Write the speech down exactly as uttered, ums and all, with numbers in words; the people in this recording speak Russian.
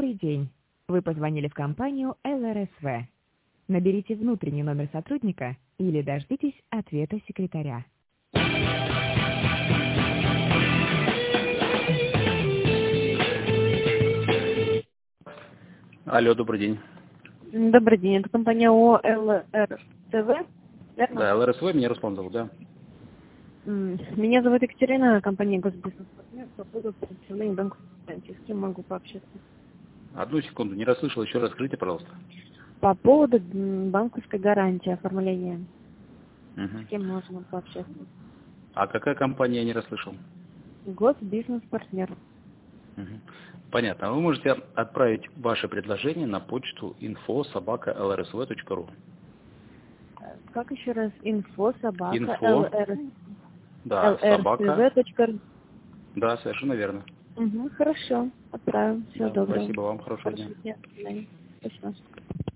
Добрый день. Вы позвонили в компанию эл эр эс вэ. Наберите внутренний номер сотрудника или дождитесь ответа секретаря. Алло, добрый день. Добрый день, это компания ООО эл эр тэ вэ, верно? Да, эл эр эс вэ, меня Руслан зовут, да. М, Меня зовут Екатерина, компания Госбизнес-партнер, по поводу предоставления банковской гарантии. С кем могу пообщаться? Одну секунду, не расслышал, еще раз скажите, пожалуйста. По поводу м, банковской гарантии, оформления. Мгм. С кем можно пообщаться? А какая компания, я не расслышал? Госбизнес-партнер. Мгм. Понятно. Вы можете отправить ваше предложение на почту инфо собака эл эр эс вэ точка ру. Э, Как еще раз? Инфо собака Инфо, да, собака, эл эр тэ вэ точка ру. да, совершенно верно. Угу, хорошо, отправим. Всего Да, доброго. спасибо вам, хорошего дня. Хорошего дня. До свидания. Спасибо.